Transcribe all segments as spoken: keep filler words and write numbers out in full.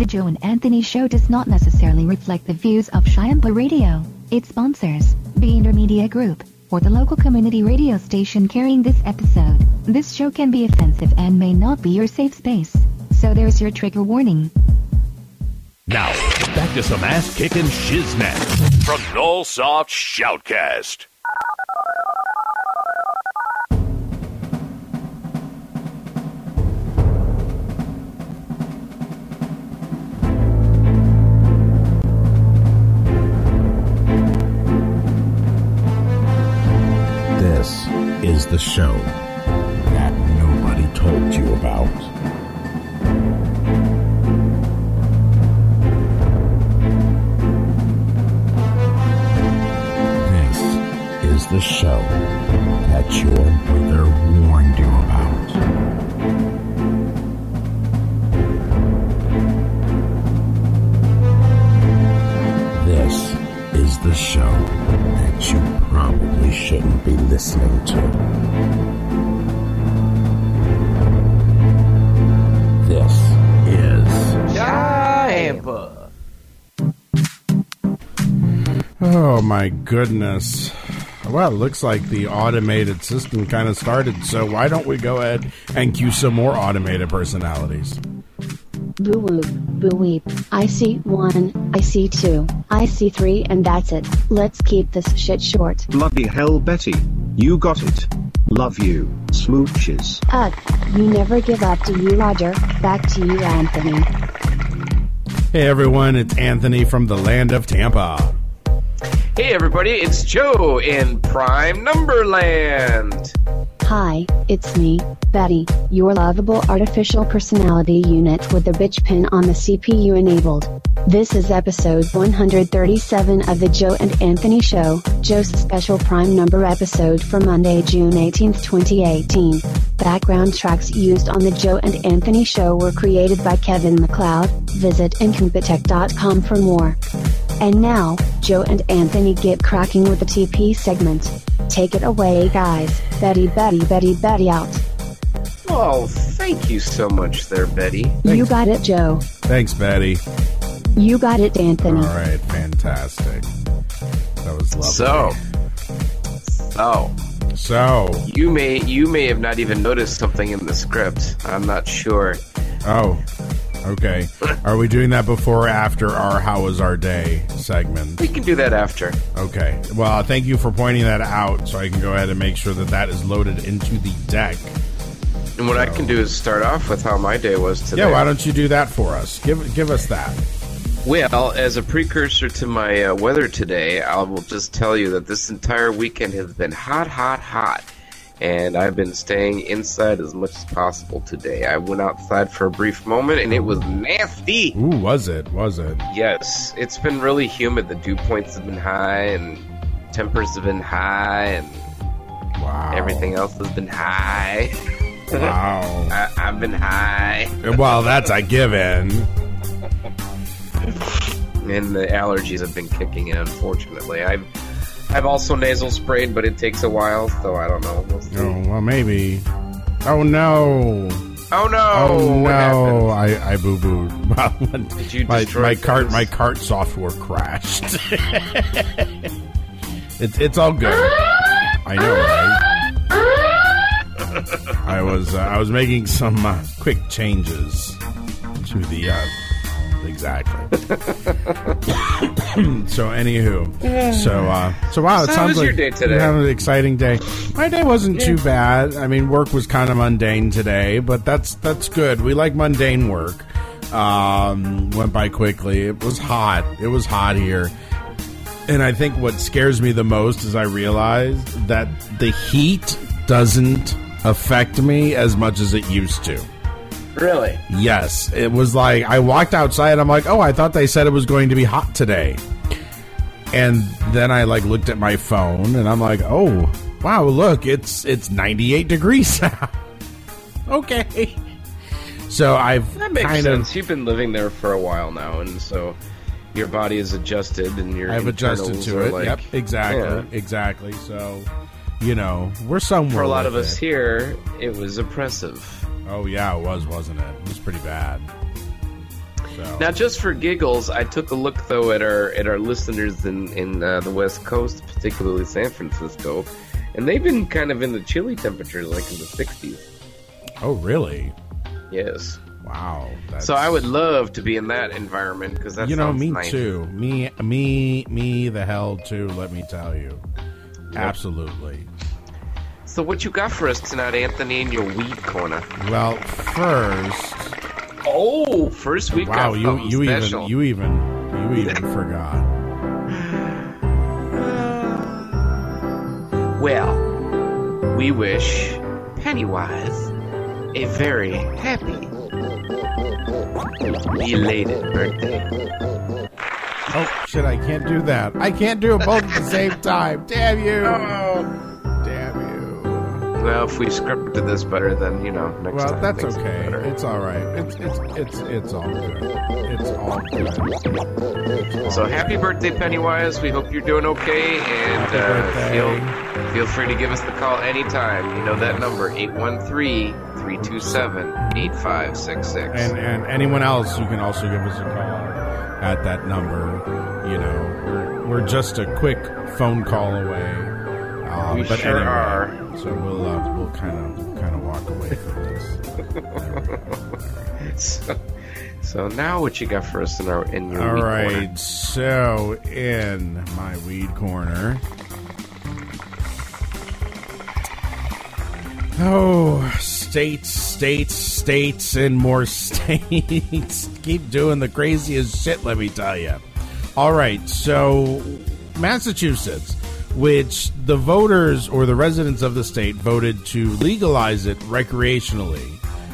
The Joe and Anthony Show does not necessarily reflect the views of Shiampa Radio, its sponsors, the Intermedia Group, or the local community radio station carrying this episode. This show can be offensive and may not be your safe space, so there's your trigger warning. Now, back to some ass-kicking shiznit from Nullsoft Shoutcast. This is the show that nobody told you about. Is the show that your mother warned you about. This is the show that you probably shouldn't be listening to. This is Shiampa. Oh my goodness. Well, it looks like the automated system kind of started, so why don't we go ahead and cue some more automated personalities? Boo whoop, boo weep. I see one, I see two, I see three, and that's it. Let's keep this shit short. Bloody hell, Betty. You got it. Love you, smooches. Ugh, you never give up, do you, Roger? Back to you, Anthony. Hey everyone, it's Anthony from the land of Tampa. Hey everybody, it's Joe in Prime Numberland. Hi, it's me, Betty, your lovable artificial personality unit with the bitch pin on the C P U enabled. This is episode one hundred thirty-seven of the Joe and Anthony Show, Joe's special prime number episode for Monday, June eighteenth, twenty eighteen. Background tracks used on the Joe and Anthony Show were created by Kevin MacLeod. Visit incompetech dot com for more. And now, Joe and Anthony get cracking with the T P segment. Take it away, guys. Betty, Betty, Betty, Betty out. Oh, thank you so much there, Betty. Thanks. You got it, Joe. Thanks, Betty. You got it, Anthony. All right, fantastic. That was lovely. So, so, so you may you may have not even noticed something in the script. I'm not sure. Oh. Okay. Are we doing that before or after our How Was Our Day segment? We can do that after. Okay. Well, thank you for pointing that out so I can go ahead and make sure that that is loaded into the deck. And what so. I can do is start off with how my day was today. Yeah, why don't you do that for us? Give give us that. Well, as a precursor to my uh, weather today, I will just tell you that this entire weekend has been hot, hot, hot. And I've been staying inside as much as possible today. I went outside for a brief moment, and it was nasty. Ooh, was it? Was it? Yes. It's been really humid. The dew points have been high, and tempers have been high, and wow. everything else has been high. Wow. I, I've been high. Well, that's a given. And the allergies have been kicking in, unfortunately. I've I've also nasal sprayed, but it takes a while, so I don't know. We'll see. Oh, well, maybe. Oh, no. Oh, no. Oh, what no. I, I boo-booed. Did you my, destroy my things? cart, my cart software crashed. it's, it's all good. I know, right? I was, uh, I was making some uh, quick changes to the... Uh, Exactly. So, anywho, so uh, so wow, it so sounds how was like your day today? You have an exciting day. My day wasn't yeah. too bad. I mean, work was kind of mundane today, but that's that's good. We like mundane work. Um, went by quickly. It was hot. It was hot here, and I think what scares me the most is I realized that the heat doesn't affect me as much as it used to. Really? Yes. It was like, I walked outside, I'm like, oh, I thought they said it was going to be hot today. And then I, like, looked at my phone, and I'm like, oh, wow, look, it's it's ninety-eight degrees now. Okay. So I've That makes kind sense. of... You've been living there for a while now, and so your body is adjusted, and your I've adjusted to it. Like, yep, exactly, yeah. exactly. So, you know, we're somewhere For a lot with of us it. here, it was oppressive. Oh, yeah, it was, wasn't it? It was pretty bad. So. Now, just for giggles, I took a look though at our at our listeners in in uh, the West Coast, particularly San Francisco, and they've been kind of in the chilly temperatures, like in the sixties. Oh, really? Yes. Wow. That's... So I would love to be in that environment because that you know sounds me nice. too. Me, me, me. The hell too. Let me tell you. Yep. Absolutely. So what you got for us tonight, Anthony, in your weed corner? Well, first. Oh, first week. Wow, you you special. even you even you even forgot. Well, we wish Pennywise a very happy, belated birthday. Oh shit! I can't do that. I can't do it both at the same time. Damn you! Oh. Damn you! Well, if we scripted this better, then you know next well, time. Well, that's things okay. will be better. It's all right. It's it's it's it's all good. It's all good. It's all So good. happy birthday, Pennywise. We hope you're doing okay, and Happy uh, birthday. feel feel free to give us the call anytime. You know that number, eight one three, three two seven, eight five six six. And and anyone else, you can also give us a call at that number. You know, we're we're just a quick phone call away. Um, We but sure anyway, are. So we'll uh, we'll kind of kind of walk away from this. So, so now what you got for us in our in your All weed right. corner? So in my weed corner. Oh, states, states, states, and more states keep doing the craziest shit, let me tell you. All right, so Massachusetts, which the voters or the residents of the state voted to legalize it recreationally,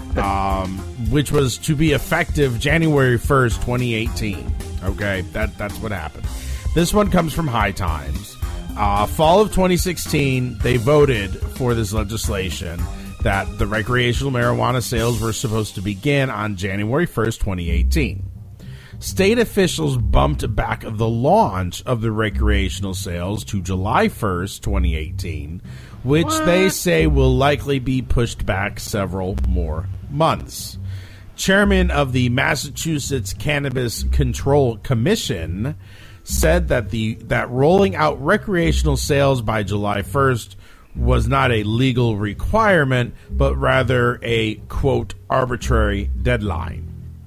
um, which was to be effective January first, twenty eighteen. Okay, that that's what happened. This one comes from High Times. Uh, fall of twenty sixteen, they voted for this legislation that the recreational marijuana sales were supposed to begin on January first, twenty eighteen. State officials bumped back the launch of the recreational sales to July first, twenty eighteen, which what? they say will likely be pushed back several more months. Chairman of the Massachusetts Cannabis Control Commission said that the that rolling out recreational sales by July first was not a legal requirement, but rather a, quote, arbitrary deadline.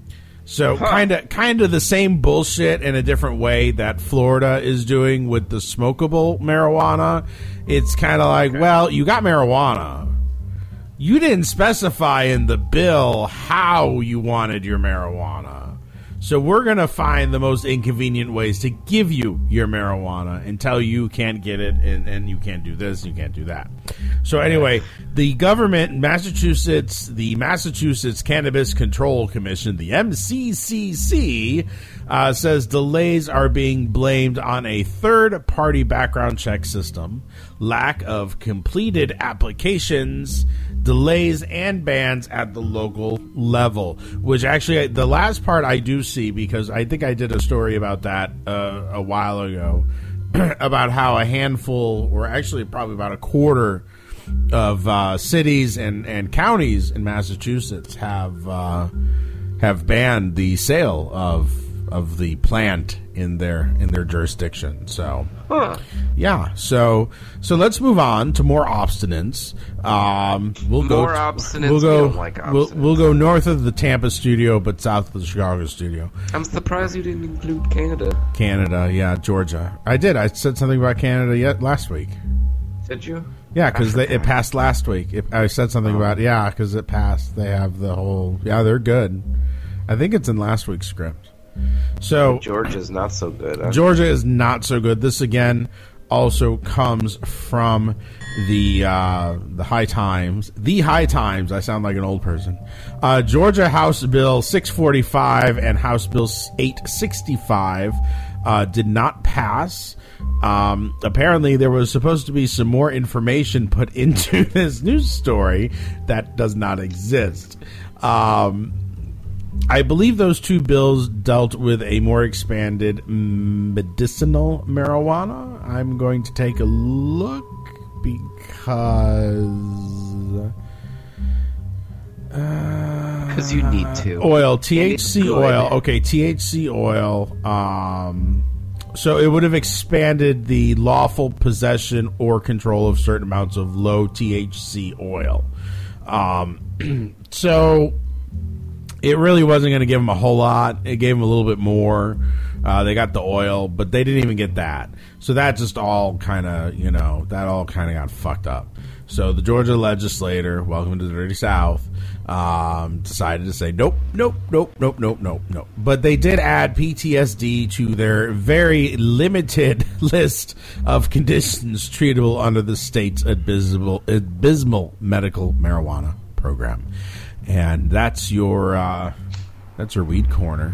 So huh. kind of kind of the same bullshit in a different way that Florida is doing with the smokable marijuana. It's kind of like, well, you got marijuana. You didn't specify in the bill how you wanted your marijuana. So we're going to find the most inconvenient ways to give you your marijuana and tell you you can't get it and, and you can't do this, you can't do that. So anyway, the government in Massachusetts, the Massachusetts Cannabis Control Commission, the M C C C, uh, says delays are being blamed on a third-party background check system, lack of completed applications, delays and bans at the local level, which actually the last part I do see because I think I did a story about that uh, a while ago about how a handful or actually probably about a quarter of uh, cities and, and counties in Massachusetts have uh, have banned the sale of of the plant in their in their jurisdiction. So huh. yeah, so so let's move on to more obstinance. Um, we'll more go obstinance. We'll go. We don't like we'll, obstinance. we'll go north of the Tampa studio, but south of the Chicago studio. I'm surprised you didn't include Canada. Canada, yeah, Georgia. I did. I said something about Canada yet last week. Did you? Yeah, because it passed last week. It, I said something oh. about yeah, because it passed. They have the whole yeah, they're good. I think it's in last week's script. So Georgia's not so good. Huh? Georgia is not so good. This again also comes from the uh, the High Times. The High Times. I sound like an old person. Uh, Georgia House Bill six forty-five and House Bill eight sixty-five uh, did not pass. Um, apparently, there was supposed to be some more information put into this news story that does not exist. Um, I believe those two bills dealt with a more expanded medicinal marijuana. I'm going to take a look because uh, because you need to. Oil, And T H it's C good. oil. Okay, T H C oil. Um, so it would have expanded the lawful possession or control of certain amounts of low T H C oil. Um, so it really wasn't going to give them a whole lot. It gave them a little bit more. Uh, they got the oil, but they didn't even get that. So that just all kind of, you know, that all kind of got fucked up. So the Georgia legislator, welcome to the Dirty South, um, decided to say, nope, nope, nope, nope, nope, nope, nope. But they did add P T S D to their very limited list of conditions treatable under the state's abysmal, abysmal medical marijuana program. And that's your, uh, that's your weed corner.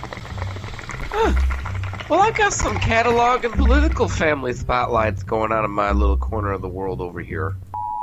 Well, I got some catalog and political family spotlights going on in my little corner of the world over here.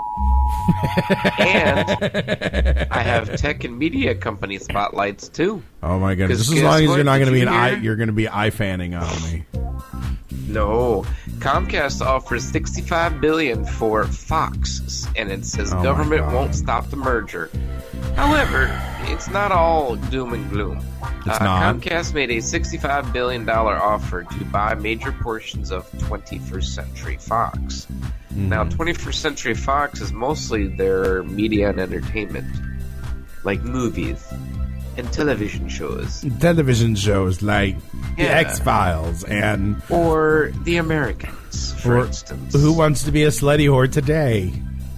And I have tech and media company spotlights too. Oh my goodness! Just as guess long as what? you're not going to Did be you an eye, hear? you're going to be eye fanning on me. No, Comcast offers sixty-five billion dollars for Fox, and it says Oh my government God. won't stop the merger. However, it's not all doom and gloom. It's uh, not? Comcast made a sixty-five billion dollars offer to buy major portions of twenty-first Century Fox. Mm-hmm. Now, twenty-first Century Fox is mostly their media and entertainment, like movies and television shows, Television shows like The Yeah. X-Files and or The Americans, for or instance. Who Wants to Be a Slutty Whore Today?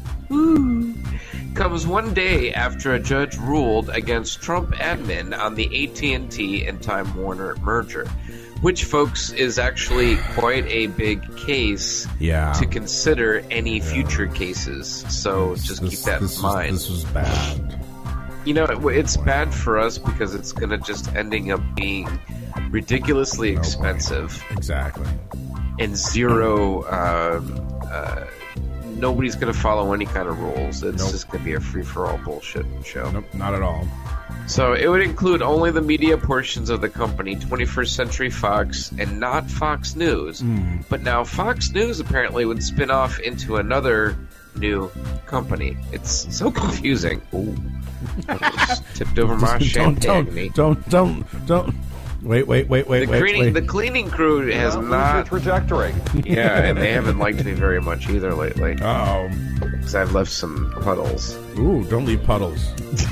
Comes one day after a judge ruled against Trump admin on the A T and T and Time Warner merger, which, folks, is actually quite a big case Yeah. to consider any future cases. So just This- keep that this in was- mind. this was bad. You know, it- it's bad for us because it's going to just ending up being ridiculously expensive Exactly. and zero. Um, uh, nobody's going to follow any kind of rules. It's Nope. just going to be a free for all bullshit show. Nope, not at all. So it would include only the media portions of the company, twenty-first Century Fox, and not Fox News. Mm. But now Fox News apparently would spin off into another new company. It's so confusing. Ooh. I just tipped over my don't, champagne. don't, don't, don't, don't. Wait, wait, wait, wait, The wait, cleaning, wait. the cleaning crew has not. trajectory. Yeah, and they haven't liked me very much either lately. Uh-oh. Because I've left some puddles. Ooh, don't leave puddles.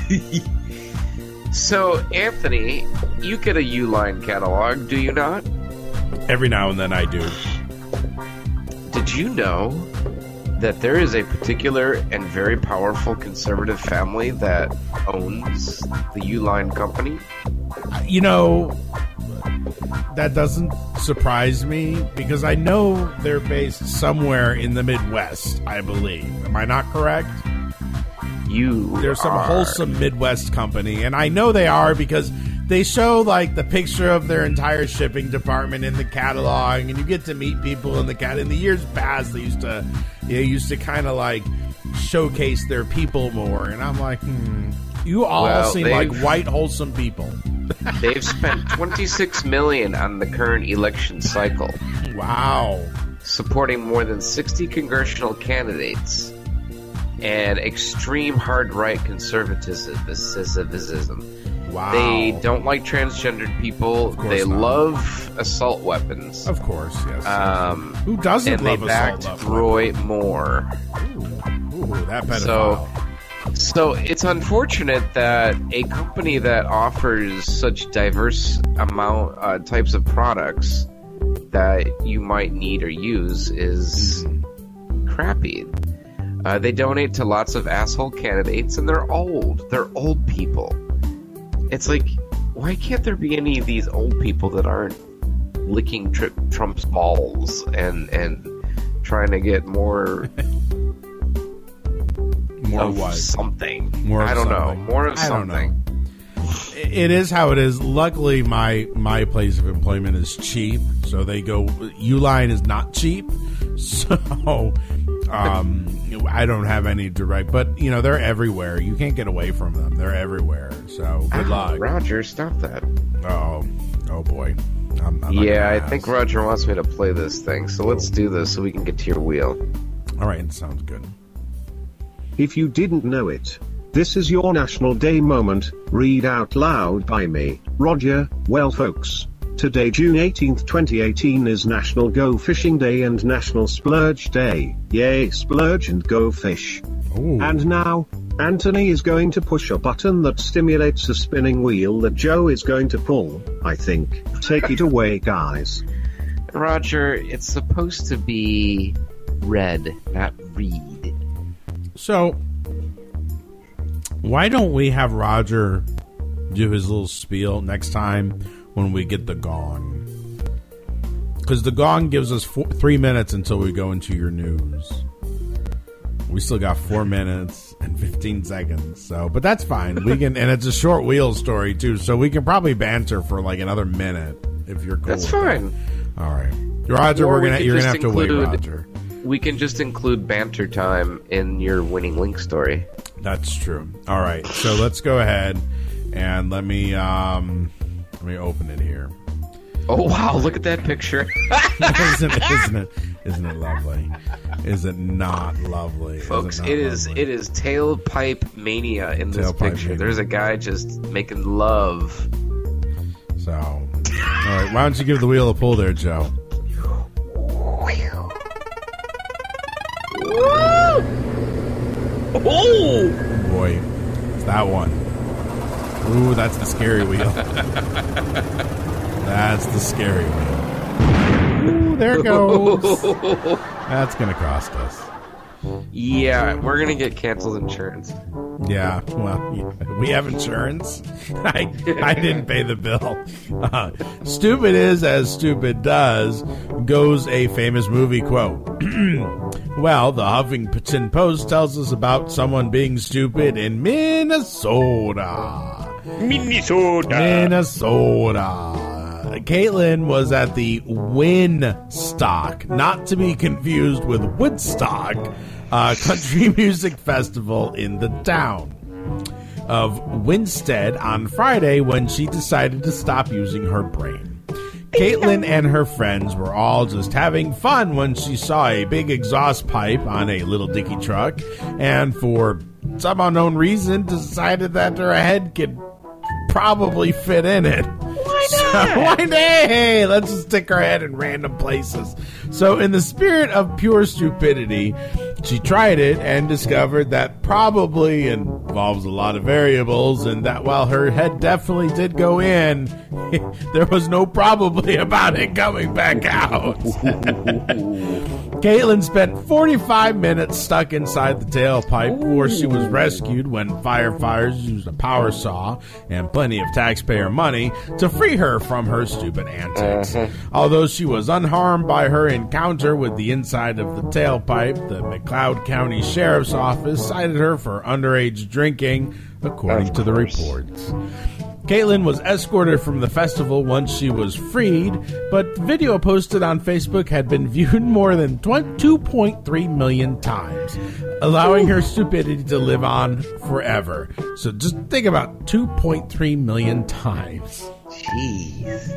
So, Anthony, you get a Uline catalog, do you not? Every now and then I do. Did you know that there is a particular and very powerful conservative family that owns the Uline company? You know, that doesn't surprise me because I know they're based somewhere in the Midwest, I believe. Am I not correct? You There's some are. wholesome Midwest company, and I know they are because they show like the picture of their entire shipping department in the catalog, and you get to meet people in the cat. In the years past, they used to, they used to kind of like showcase their people more, and I'm like, hmm, you all Well, seem like they've- white wholesome people. They've spent twenty-six million dollars on the current election cycle, Wow. supporting more than sixty congressional candidates and extreme hard-right conservatism. Wow. They don't like transgendered people. course They not. love assault weapons. Of course, yes. Um, Who doesn't and they love backed assault? Roy Moore. Ooh, that pedophile. So, so it's unfortunate that a company that offers such diverse amount uh, types of products that you might need or use is crappy. Uh, they donate to lots of asshole candidates, and they're old. They're old people. It's like, why can't there be any of these old people that aren't licking tri- Trump's balls and and trying to get more more of what? something? More of I don't something. know. More of I don't know. something. It is how it is. Luckily, my my place of employment is cheap, so they go. Uline is not cheap, so um, I don't have any direct. But you know, they're everywhere. You can't get away from them. They're everywhere. So good Ah, luck. Roger, stop that. Oh, oh boy. I'm, I'm not Yeah, gonna I ask. think Roger wants me to play this thing, so let's do this so we can get to your wheel. All right, sounds good. If you didn't know it, This is your National Day moment, read out loud by me, Roger. Well folks, today June eighteenth twenty eighteen is National Go Fishing Day and National Splurge Day. Yay, splurge and go fish. Ooh. And now, Anthony is going to push a button that stimulates a spinning wheel that Joe is going to pull, I think. Take it away, guys. Roger, it's supposed to be red, not read. So, why don't we have Roger do his little spiel next time when we get the gong? Because the gong gives us four, three minutes until we go into your news. We still got four minutes and fifteen seconds. So, but that's fine. We can, and it's a short wheel story too, so we can probably banter for like another minute if you're cool. That's with fine. That. All right, Roger. Or we're we gonna could you're gonna just have to wait, include- Roger. We can just include banter time in your winning link story. That's true. All right, so let's go ahead and let me um let me open it here. Oh wow! Look at that picture. isn't, it, isn't it? Isn't it lovely? Is it not lovely, Folks? Is it, It not is. lovely? It is tailpipe mania in this Tailpipe picture. mania. There's a guy just making love. So, all right. Why don't you give the wheel a pull there, Joe? Oh! Boy, it's that one. Ooh, that's the scary wheel. That's the scary wheel. Ooh, there it goes. That's gonna cost us. Yeah, we're gonna get canceled insurance. Yeah, well, yeah, we have insurance. I I didn't pay the bill. Uh, stupid is as stupid does, goes a famous movie quote. Well, the Huffington Post tells us about someone being stupid in Minnesota. Minnesota. Minnesota. Caitlin was at the Winstock, not to be confused with Woodstock, uh, country music festival in the town of Winstead on Friday when she decided to stop using her brain. Caitlin and her friends were all just having fun when she saw a big exhaust pipe on a little dicky truck, and for some unknown reason decided that her head could probably fit in it. Why not? So, why not? Hey, let's just stick her head in random places. So in the spirit of pure stupidity, she tried it and discovered that probably involves a lot of variables, and that while her head definitely did go in, there was no probably about it coming back out. Caitlin spent forty-five minutes stuck inside the tailpipe before she was rescued when firefighters used a power saw and plenty of taxpayer money to free her from her stupid antics. Uh-huh. Although she was unharmed by her encounter with the inside of the tailpipe, the McLeod County Sheriff's Office cited her for underage drinking, according to the reports. Caitlin was escorted from the festival once she was freed, but video posted on Facebook had been viewed more than two point three million times, allowing her stupidity to live on forever. So just think about two point three million times. Jeez.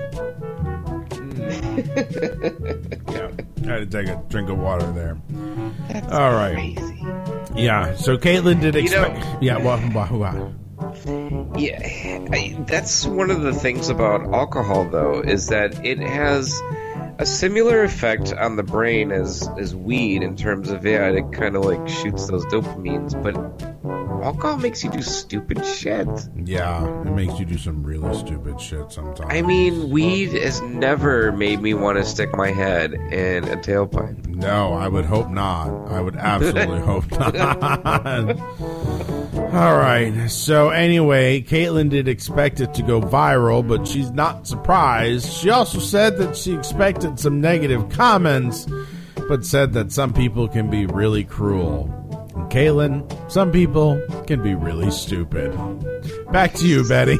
Yeah, I had to take a drink of water there. That's all right. Crazy. Yeah, so Caitlin did expect... You know, yeah, well, well, well. Yeah, I, that's one of the things about alcohol, though, is that it has a similar effect on the brain as, as weed in terms of, yeah, it kind of like shoots those dopamines, but alcohol makes you do stupid shit. Yeah, it makes you do some really stupid shit sometimes. I mean, weed has never made me want to stick my head in a tailpipe. No, I would hope not. I would absolutely hope not. All right. So anyway, Caitlin did expect it to go viral, but she's not surprised. She also said that she expected some negative comments, but said that some people can be really cruel. And Caitlin, some people can be really stupid. Back to you, Betty.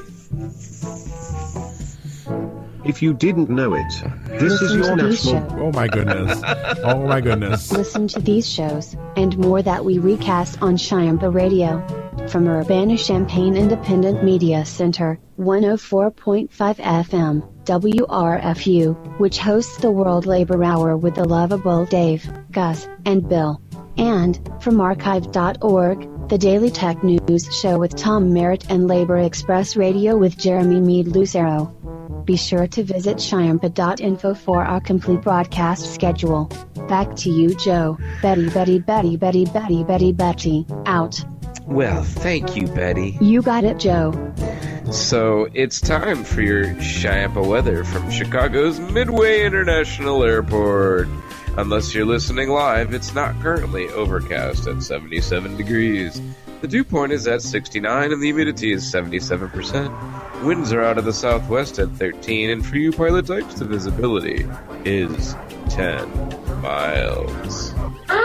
If you didn't know it, this Listen is your to these national... shows. Oh my goodness. Oh my goodness. Listen to these shows, and more that we recast on Shiamba Radio. From Urbana-Champaign Independent Media Center, one oh four point five F M, W R F U, which hosts the World Labor Hour with the lovable Dave, Gus, and Bill. And, from archive dot org, the Daily Tech News Show with Tom Merritt and Labor Express Radio with Jeremy Mead Lucero. Be sure to visit Shyampa dot info for our complete broadcast schedule. Back to you, Joe. Betty, Betty, Betty, Betty, Betty, Betty, Betty, out. Well, thank you, Betty. You got it, Joe. So, it's time for your Shyampa weather from Chicago's Midway International Airport. Unless you're listening live, it's not currently overcast at seventy-seven degrees. The dew point is at sixty-nine and the humidity is seventy-seven percent. Winds are out of the southwest at thirteen, and for you pilot types, the visibility is ten miles.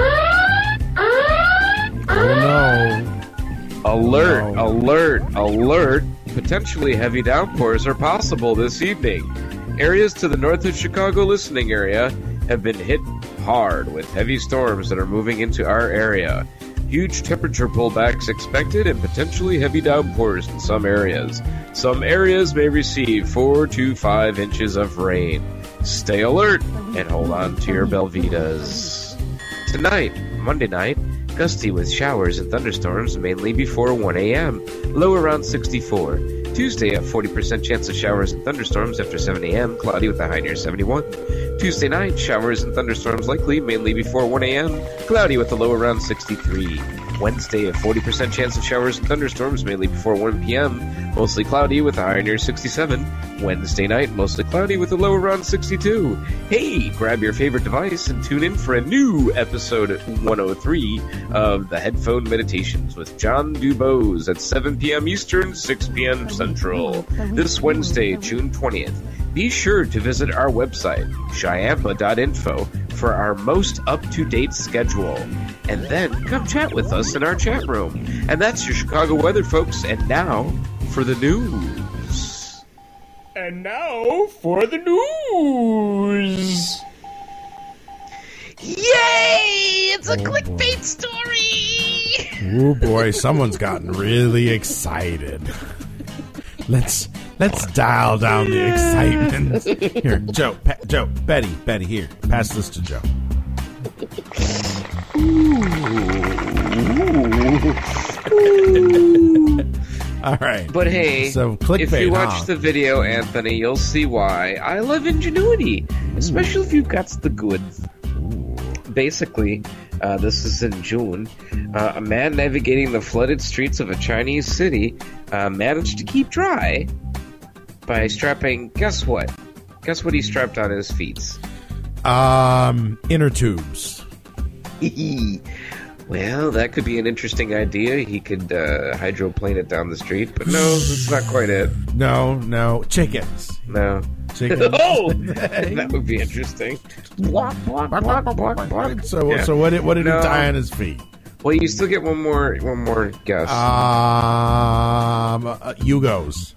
Oh no. Alert, No. alert, alert. Potentially heavy downpours are possible this evening. Areas to the north of Chicago listening area have been hit hard with heavy storms that are moving into our area. Huge temperature pullbacks expected and potentially heavy downpours in some areas. Some areas may receive four to five inches of rain. Stay alert and hold on to your Belvitas. Tonight, Monday night, gusty with showers and thunderstorms mainly before one a.m. Low around sixty-four. Tuesday, a forty percent chance of showers and thunderstorms after seven a.m. Cloudy with a high near seventy-one. Tuesday night, showers and thunderstorms likely mainly before one a.m. Cloudy with a low around sixty-three. Wednesday, a forty percent chance of showers and thunderstorms mainly before one p.m. Mostly cloudy with a high near sixty-seven. Wednesday night, mostly cloudy with a low around sixty-two. Hey, grab your favorite device and tune in for a new episode one oh three of the Headphone Meditations with John Dubose at seven p.m. Eastern, six p.m. Central. This Wednesday, June twentieth. Be sure to visit our website, Shyampa dot info, for our most up-to-date schedule. And then come chat with us in our chat room. And that's your Chicago weather, folks. And now for the news. And now for the news. Yay! It's a Oh, clickbait boy. story! Oh boy, someone's gotten really excited. Let's let's dial down the excitement. Here, Joe, pa- Joe, Betty, Betty, here. Pass this to Joe. All right. But hey, So, clickbait, if you watch huh? the video, Anthony, you'll see why. I love ingenuity, especially if you've got the goods. Basically, uh, this is in June. Uh, a man navigating the flooded streets of a Chinese city uh, managed to keep dry by strapping, guess what? Guess what he strapped on his feet? Um, inner tubes. Well, that could be an interesting idea. He could uh, hydroplane it down the street, but no, that's not quite it. No, no, chickens. No. Chickens. Oh, that would be interesting. Block, block, block, block, block. So, Yeah. so what did what did No. he tie on his feet? Well, you still get one more, one more guess. Um, uh, Yugos.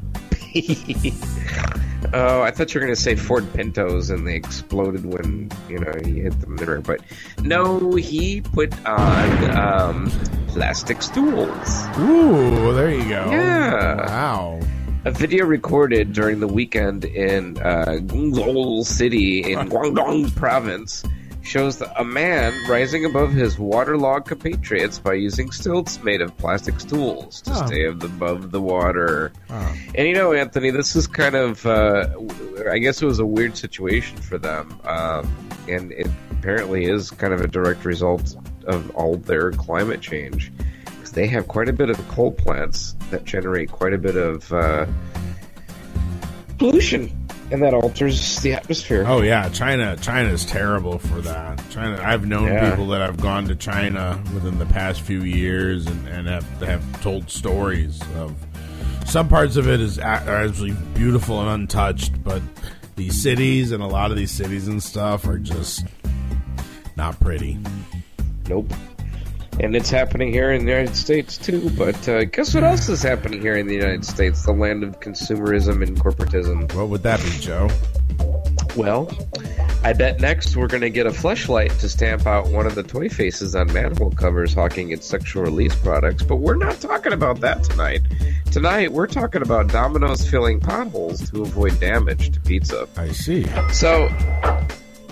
Oh, I thought you were going to say Ford Pintos and they exploded when, you know, he hit the mirror. But no, he put on um, plastic stools. Ooh, there you go. Yeah. Wow. A video recorded during the weekend in uh, Guangzhou City in Guangdong Province shows a man rising above his waterlogged compatriots by using stilts made of plastic stools to Oh. stay above the water. Oh. And you know, Anthony, this is kind of, uh, I guess it was a weird situation for them. Um, and it apparently is kind of a direct result of all their climate change. Because they have quite a bit of coal plants that generate quite a bit of uh, pollution. And that alters the atmosphere. Oh yeah, China. China is terrible for that. China. I've known Yeah. people that have gone to China within the past few years and, and have have told stories of some parts of it is a- are actually beautiful and untouched, but these cities and a lot of these cities and stuff are just not pretty. Nope. And it's happening here in the United States, too. But uh, guess what else is happening here in the United States? The land of consumerism and corporatism. What would that be, Joe? Well, I bet next we're going to get a fleshlight to stamp out one of the toy faces on manhole covers hawking its sexual release products. But we're not talking about that tonight. Tonight, we're talking about Domino's filling potholes to avoid damage to pizza. I see. So,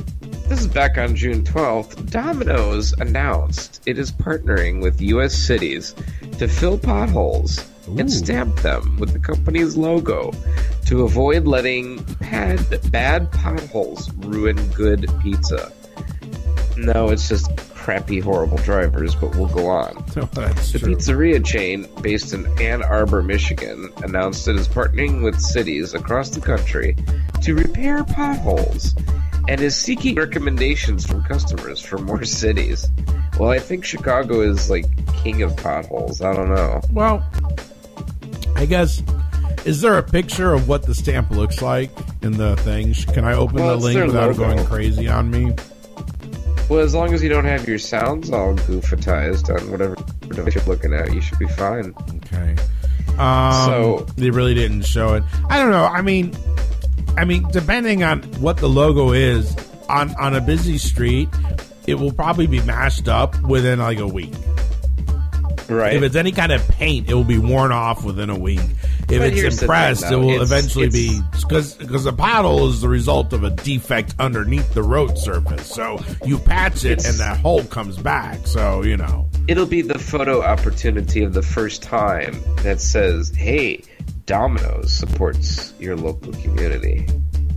this is back on June twelfth, Domino's announced it is partnering with U S cities to fill potholes Ooh. and stamp them with the company's logo to avoid letting bad, bad potholes ruin good pizza. No, it's just crappy, horrible drivers, but we'll go on. Oh, that's the true. pizzeria chain, based in Ann Arbor, Michigan, announced it is partnering with cities across the country to repair potholes and is seeking recommendations from customers for more cities. Well, I think Chicago is like king of potholes. I don't know. Well, I guess, is there a picture of what the stamp looks like in the thing? Can I open well, the link without logo. going crazy on me? Well, as long as you don't have your sounds all goofatized on whatever device you're looking at, you should be fine. Okay. Um, so they really didn't show it. I don't know. I mean, I mean, depending on what the logo is on on a busy street, it will probably be mashed up within like a week. Right. If it's any kind of paint, it will be worn off within a week. If But it's impressed, thing, it will it's, eventually it's, be because because a pothole is the result of a defect underneath the road surface. So you patch it, and that hole comes back. So you know, it'll be the photo opportunity of the first time that says, "Hey, Domino's supports your local community,"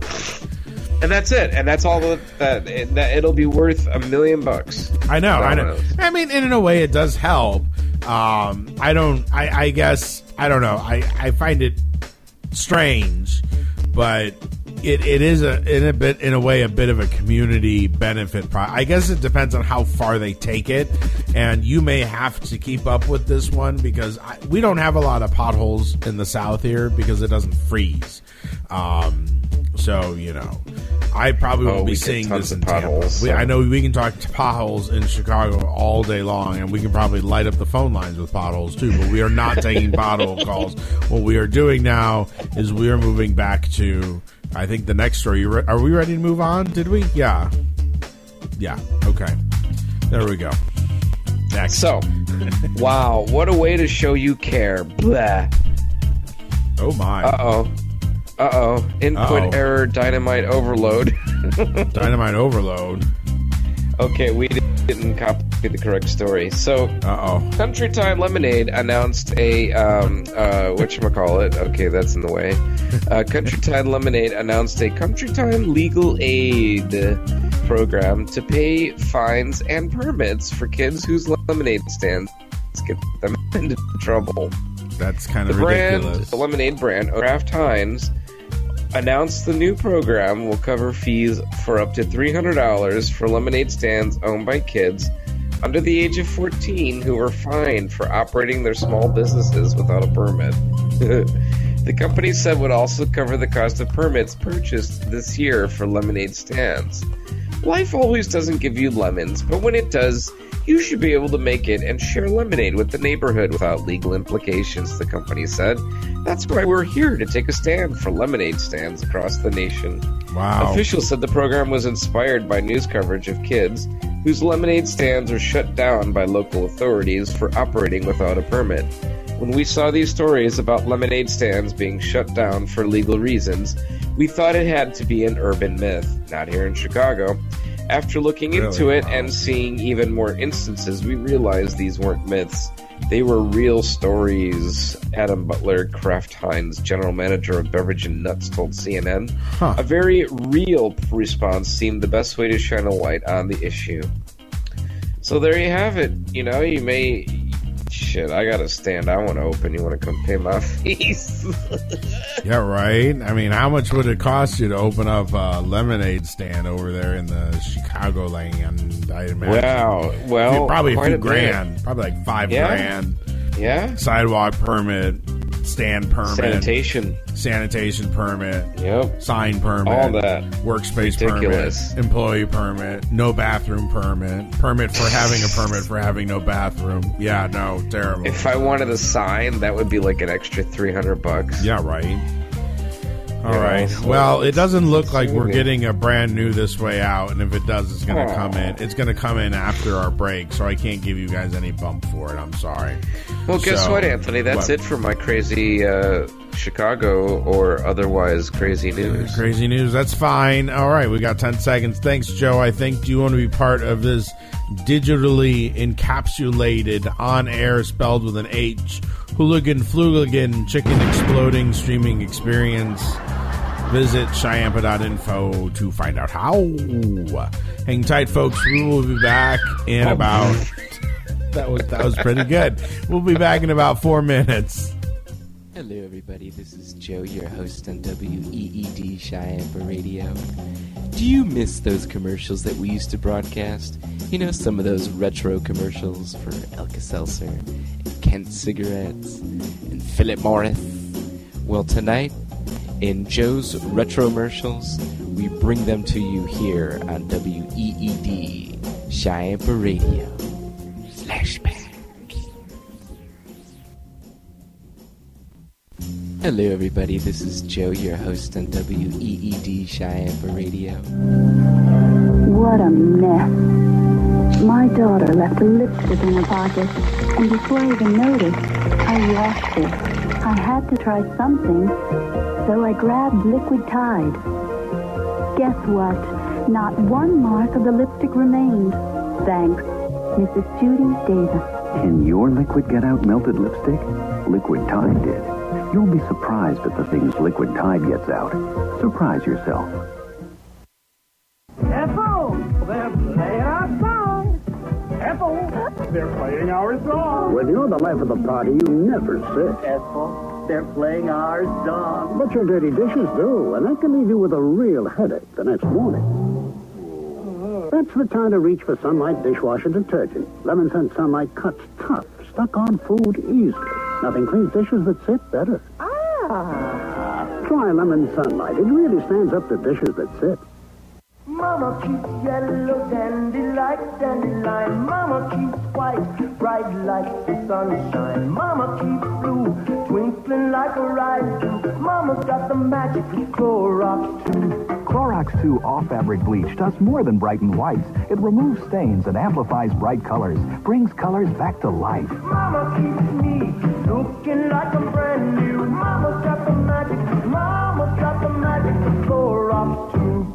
and that's it. And that's all that, that, that it'll be worth a million bucks. I know, Domino's. I know. I mean, in a way, it does help. Um, I don't. I, I guess I don't know. I, I find it strange, but it, it is a in a bit in a way a bit of a community benefit. Pro- I guess it depends on how far they take it, and you may have to keep up with this one because I, we don't have a lot of potholes in the South here because it doesn't freeze. Um, so you know. I probably oh, won't be we seeing this in potholes, Tampa. We, so. I know we can talk to potholes in Chicago all day long, and we can probably light up the phone lines with potholes too, but we are not taking pothole calls. What we are doing now is we are moving back to, I think, the next story. You re- are we ready to move on? Did we? Yeah. Yeah. Okay. There we go. Next. So, wow, what a way to show you care. Blah. Oh, my. Uh-oh. Uh-oh. Input Uh-oh. error, dynamite overload. Dynamite overload. Okay, we didn't copy the correct story. So, Uh-oh. Country Time Lemonade announced a, um, uh, whatchamacallit. Okay, that's in the way. Uh, Country Time Lemonade announced a Country Time Legal Aid program to pay fines and permits for kids whose lemonade stands get them into trouble. That's kind The of brand, ridiculous. the lemonade brand, Kraft Heinz, announced the new program will cover fees for up to three hundred dollars for lemonade stands owned by kids under the age of fourteen who were fined for operating their small businesses without a permit. The company said would also cover the cost of permits purchased this year for lemonade stands. Life always doesn't give you lemons, but when it does, you should be able to make it and share lemonade with the neighborhood without legal implications, the company said. That's why we're here, to take a stand for lemonade stands across the nation. Wow. Officials said the program was inspired by news coverage of kids whose lemonade stands are shut down by local authorities for operating without a permit. When we saw these stories about lemonade stands being shut down for legal reasons, we thought it had to be an urban myth, not here in Chicago. After looking Really? into it Wow. and seeing even more instances, we realized these weren't myths. They were real stories, Adam Butler, Kraft Heinz general manager of Beverage and Nuts, told C N N. Huh. A very real response seemed the best way to shine a light on the issue. So there you have it. You know, you may... Shit, I got a stand I want to open. You want to come pay my fees? Yeah, right. I mean, how much would it cost you to open up a lemonade stand over there in the Chicagoland? I imagine. Wow. Well, probably a quite few a bit. grand. Probably like five Yeah. grand. Yeah. Sidewalk permit, stand permit, Sanitation. sanitation permit, Yep. sign permit, All that. workspace Ridiculous. permit, employee permit, no bathroom permit, permit for having a permit for having no bathroom. Yeah, no, terrible. If I wanted a sign, that would be like an extra three hundred bucks. Yeah, right. All Yeah, right. so- Well, it doesn't look like we're getting a brand new This Way Out, and if it does, it's going to Aw. come in. It's going to come in after our break, so I can't give you guys any bump for it. I'm sorry. Well, guess So, what, Anthony? That's what? it for my crazy uh, Chicago or otherwise crazy news. Crazy news, that's fine. All right, we got ten seconds. Thanks, Joe. I think, do you want to be part of this digitally encapsulated, on-air, spelled with an H, hooligan, fluligan, chicken exploding streaming experience? Visit Chiampa dot info to find out how. Hang tight, folks. We will be back in oh. about... That was, that was pretty good. We'll be back in about four minutes. Hello, everybody. This is Joe, your host on W E E D Chiampa Radio. Do you miss those commercials that we used to broadcast? You know, some of those retro commercials for Alka-Seltzer, and Kent cigarettes, and Philip Morris. Well, tonight, in Joe's Retro-mercials, we bring them to you here on W E E D Chiampa Radio. Flashback. Hello, everybody. This is Joe, your host on W E E D Chiampa Radio. What a mess. My daughter left a lipstick in her pocket, and before I even noticed, I lost it. I had to try something, so I grabbed Liquid Tide. Guess what? Not one mark of the lipstick remained. Thanks, Missus Judy Davis. Can your liquid get out melted lipstick? Liquid Tide did. You'll be surprised at the things Liquid Tide gets out. Surprise yourself. Ethel, they're playing our song. Ethel, they're playing our song. When you're the life of the party, you never sit. Ethel, they're playing our song. But your dirty dishes do, and that can leave you with a real headache the next morning. That's the time to reach for Sunlight dishwasher detergent. Lemon Scent Sunlight cuts tough, stuck-on food easily. Nothing cleans dishes that sit better. Ah. Try Lemon Sunlight. It really stands up to dishes that sit. Mama keeps yellow dandy like dandelion. Mama keeps white, bright like the sunshine. Mama keeps blue, twinkling like a ride. Mama's got the magic of Clorox too. Clorox two All-Fabric Bleach does more than brighten whites. It removes stains and amplifies bright colors, brings colors back to life. Mama keeps me looking like I'm brand new. Mama's got the magic, Mama's got the magic of Clorox two.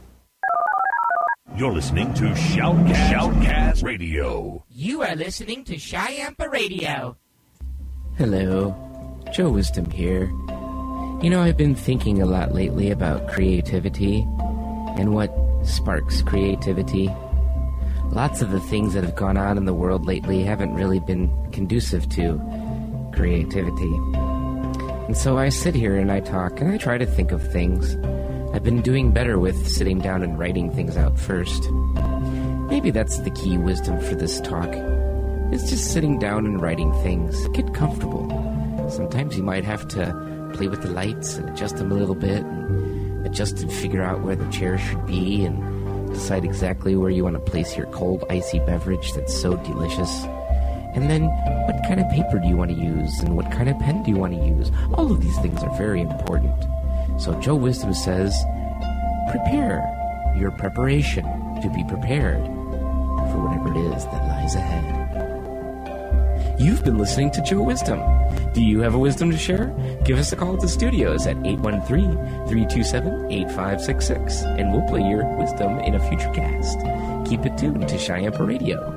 You're listening to Shoutcast, Shoutcast Radio. You are listening to Chiampa Radio. Hello, Joe Wisdom here. You know, I've been thinking a lot lately about creativity and what sparks creativity. Lots of the things that have gone on in the world lately haven't really been conducive to creativity. And so I sit here and I talk and I try to think of things. I've been doing better with sitting down and writing things out first. Maybe that's the key wisdom for this talk. It's just sitting down and writing things. Get comfortable. Sometimes you might have to play with the lights and adjust them a little bit, and adjust and figure out where the chair should be, and decide exactly where you want to place your cold, icy beverage that's so delicious. And then, what kind of paper do you want to use, and what kind of pen do you want to use? All of these things are very important. So Joe Wisdom says, prepare your preparation to be prepared for whatever it is that lies ahead. You've been listening to Joe Wisdom. Do you have a wisdom to share? Give us a call at the studios at eight one three, three two seven, eight five six six, and we'll play your wisdom in a future cast. Keep it tuned to Chiampa Radio.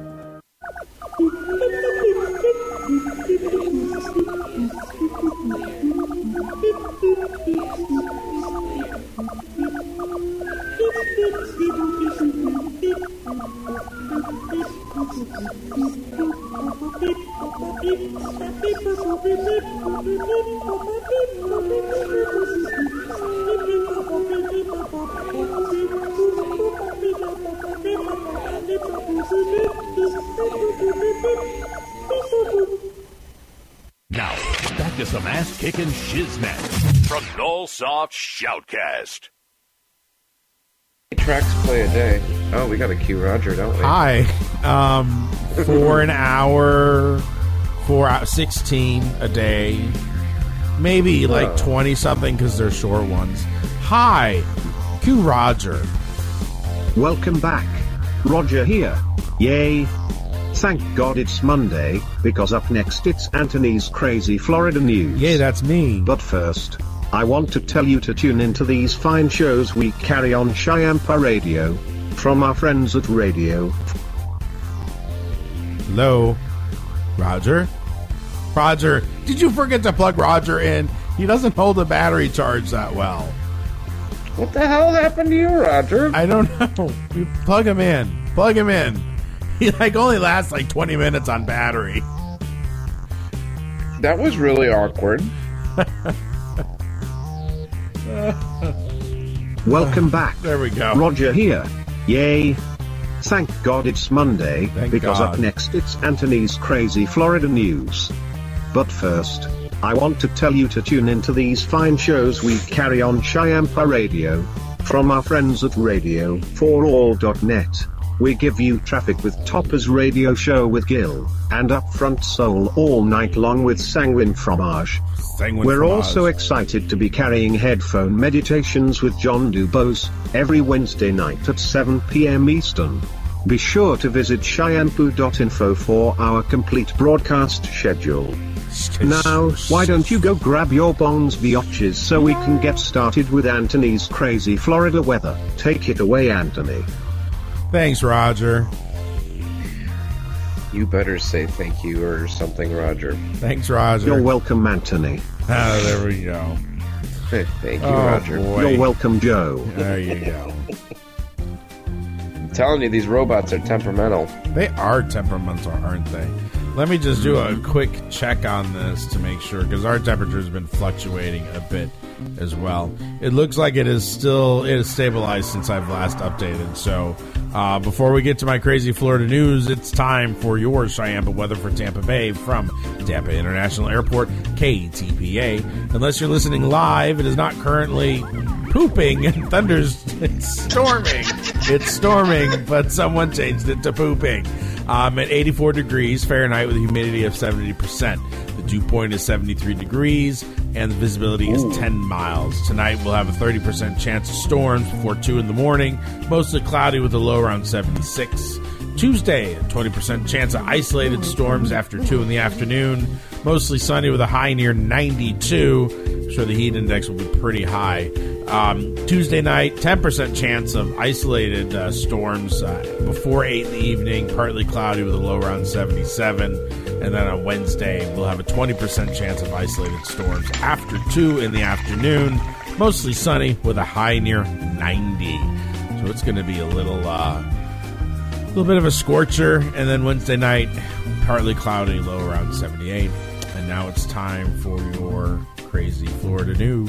Now, back to some ass-kicking shiznit from Nullsoft Shoutcast. Eight tracks play a day. Oh, we got a Q Roger, don't we? Hi. Um, for an hour, four out sixteen a day, maybe like oh. twenty something because they're short ones. Hi, Q Roger. Welcome back. Roger here. Yay. Thank God it's Monday, because up next it's Anthony's Crazy Florida News. Yeah, that's me. But first, I want to tell you to tune into these fine shows we carry on Shyampa Radio, from our friends at Radio. Hello? Roger? Roger, did you forget to plug Roger in? He doesn't hold the battery charge that well. What the hell happened to you, Roger? I don't know. You plug him in. Plug him in. He like only lasts like twenty minutes on battery. That was really awkward. Welcome back. There we go. Roger here. Yay. Thank God it's Monday, Thank because God. up next it's Anthony's Crazy Florida News. But first, I want to tell you to tune into these fine shows we carry on Shyampa Radio, from our friends at radio for all dot net. We give you traffic with Topper's radio show with Gil, and Upfront Soul all night long with Sanguine Fromage. Sanguine We're Fromage. also excited to be carrying headphone meditations with John Dubose, every Wednesday night at seven p.m. Eastern. Be sure to visit shyampu dot info for our complete broadcast schedule. Now, why don't you go grab your bongs biatches so we can get started with Anthony's Crazy Florida weather. Take it away, Anthony. Thanks, Roger. You better say thank you or something, Roger. Thanks, Roger. You're welcome, Anthony. Ah, there we go. Hey, thank you, Oh, Roger. boy. You're welcome, Joe. There you go. I'm telling you, these robots are temperamental. They are temperamental, aren't they? Let me just do a quick check on this to make sure, because our temperature has been fluctuating a bit as well. It looks like it is still, it is stabilized since I've last updated. So uh, before we get to my crazy Florida news, it's time for your Shyampa weather for Tampa Bay from Tampa International Airport, K T P A. Unless you're listening live, it is not currently pooping and thunders. It's storming. It's storming, but someone changed it to pooping. Um, at eighty-four degrees Fahrenheit with a humidity of seventy percent. The dew point is seventy-three degrees, and the visibility is ten miles. Tonight we'll have a thirty percent chance of storms before two in the morning, mostly cloudy with a low around seventy-six. Tuesday, a twenty percent chance of isolated storms after two in the afternoon, mostly sunny with a high near ninety-two. I'm sure the heat index will be pretty high. Um, Tuesday night, ten percent chance of isolated uh, storms uh, before eight in the evening, partly cloudy with a low around seventy-seven. And then on Wednesday, we'll have a twenty percent chance of isolated storms after two in the afternoon, mostly sunny with a high near ninety. So it's going to be a little, uh, little bit of a scorcher. And then Wednesday night, partly cloudy, low around seventy-eight. And now it's time for your crazy Florida news.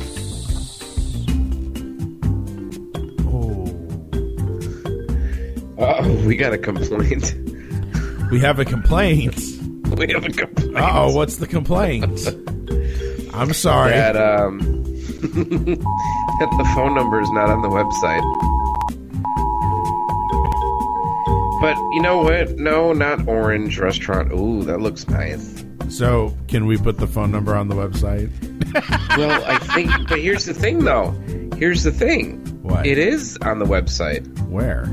Oh, we got a complaint. We have a complaint. We have a complaint. Uh-oh, what's the complaint? I'm sorry. That, um, that the phone number is not on the website. But you know what? No, not Orange Restaurant. Ooh, that looks nice. So, can we put the phone number on the website? Well, I think, but here's the thing, though. Here's the thing. What? It is on the website. Where?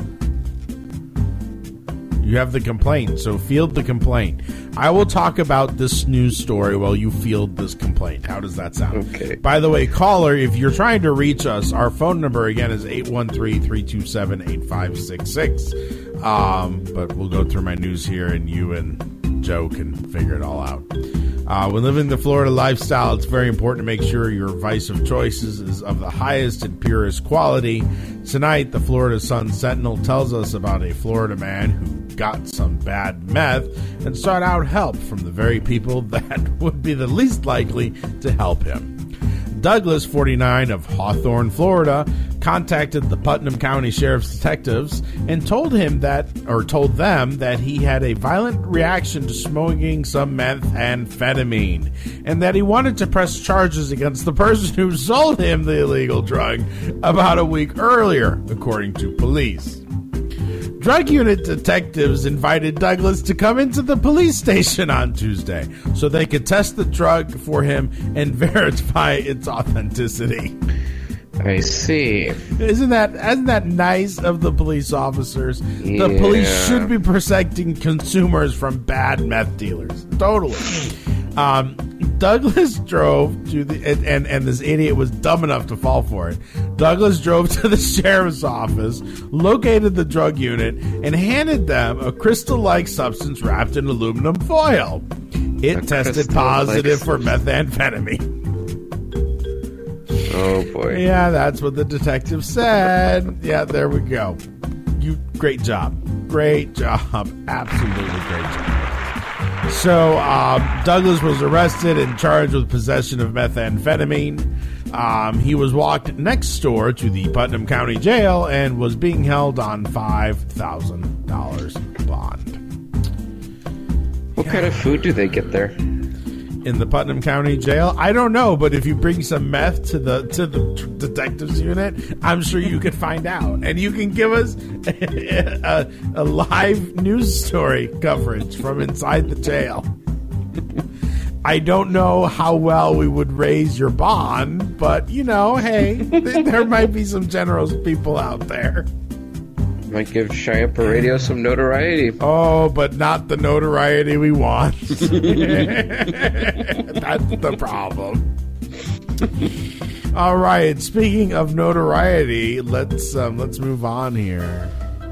You have the complaint, so field the complaint. I will talk about this news story while you field this complaint. How does that sound? Okay. By the way, caller, if you're trying to reach us, our phone number again is eight one three, three two seven, eight five six six. Um, but we'll go through my news here, and you and Joe can figure it all out. Uh, when living the Florida lifestyle, it's very important to make sure your vice of choices is of the highest and purest quality. Tonight, the Florida Sun Sentinel tells us about a Florida man who got some bad meth and sought out help from the very people that would be the least likely to help him. Douglas, forty-nine, of Hawthorne, Florida, contacted the Putnam County Sheriff's detectives and told him that, or told them that he had a violent reaction to smoking some methamphetamine, and that he wanted to press charges against the person who sold him the illegal drug about a week earlier, according to police. Drug unit detectives invited Douglas to come into the police station on Tuesday so they could test the drug for him and verify its authenticity. I see. Isn't that isn't that nice of the police officers? Yeah. The police should be protecting consumers from bad meth dealers. Totally. Um, Douglas drove to the and, and and this idiot was dumb enough to fall for it. Douglas drove to the sheriff's office, located the drug unit, and handed them a crystal-like substance wrapped in aluminum foil. It A tested positive for crystal-like methamphetamine. Oh boy. Yeah, that's what the detective said. Yeah, there we go. You great job. Great job. Absolutely great job. So, um, Douglas was arrested and charged with possession of methamphetamine. Um, he was walked next door to the Putnam County Jail and was being held on five thousand dollars bond. What kind of food do they get there? In the Putnam County Jail? I don't know, but if you bring some meth to the to the detectives unit, I'm sure you could find out, and you can give us a, a, a live news story coverage from inside the jail. I don't know how well we would raise your bond, but you know, hey, there might be some generous people out there. Might give Cheyenne Radio some notoriety. Oh, but not the notoriety we want. That's the problem. All right. Speaking of notoriety, let's um, let's move on here.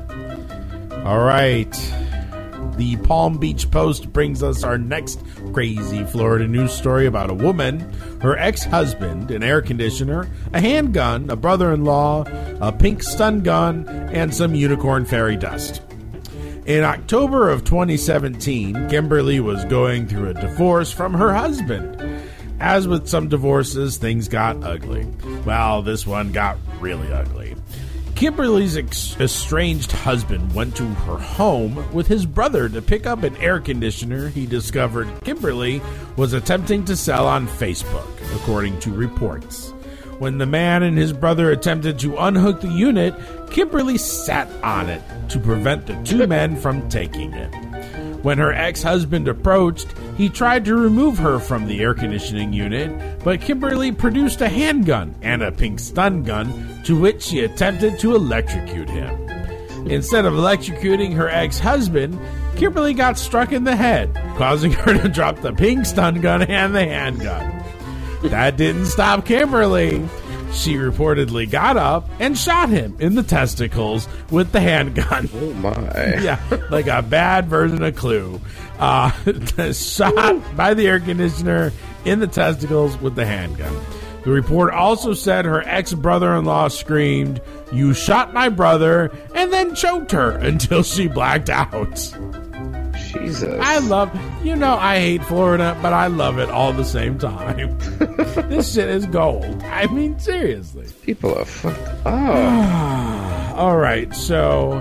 All right. The Palm Beach Post brings us our next crazy Florida news story about a woman, her ex-husband, an air conditioner, a handgun, a brother-in-law, a pink stun gun, and some unicorn fairy dust. In October of twenty seventeen, Kimberly was going through a divorce from her husband. As with some divorces, things got ugly. Well, this one got really ugly. Kimberly's ex- estranged husband went to her home with his brother to pick up an air conditioner he discovered Kimberly was attempting to sell on Facebook, according to reports. When the man and his brother attempted to unhook the unit, Kimberly sat on it to prevent the two men from taking it. When her ex-husband approached, he tried to remove her from the air conditioning unit, but Kimberly produced a handgun and a pink stun gun, to which she attempted to electrocute him. Instead of electrocuting her ex-husband, Kimberly got struck in the head, causing her to drop the pink stun gun and the handgun. That didn't stop Kimberly. She reportedly got up and shot him in the testicles with the handgun. Oh, my. Yeah, like a bad version of Clue. Uh, shot by the air conditioner in the testicles with the handgun. The report also said her ex-brother-in-law screamed, "You shot my brother," and then choked her until she blacked out. Jesus. I love, you know, I hate Florida, but I love it all the same time. This shit is gold. I mean, seriously. People are fucked up. All right, so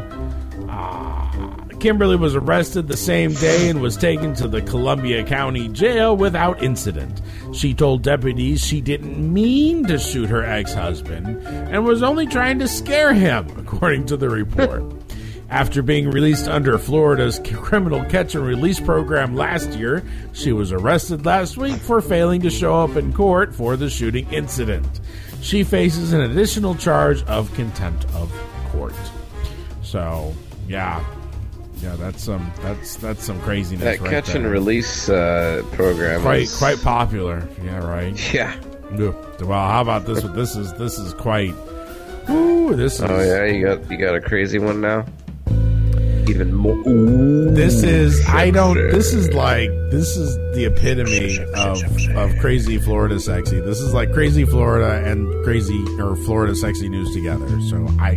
uh, Kimberly was arrested the same day and was taken to the Columbia County Jail without incident. She told deputies she didn't mean to shoot her ex-husband and was only trying to scare him, according to the report. After being released under Florida's criminal catch and release program last year, she was arrested last week for failing to show up in court for the shooting incident. She faces an additional charge of contempt of court. So, yeah. Yeah, that's some that's that's some craziness That right catch there. and release uh, program Quite is quite popular. Yeah, right. Yeah. Well, how about this one? This is this is quite Ooh, this is Oh yeah, you got you got a crazy one now? Even more. Ooh, this is I don't this is like this is the epitome of of crazy Florida sexy. This is like crazy Florida and crazy or Florida sexy news together. So I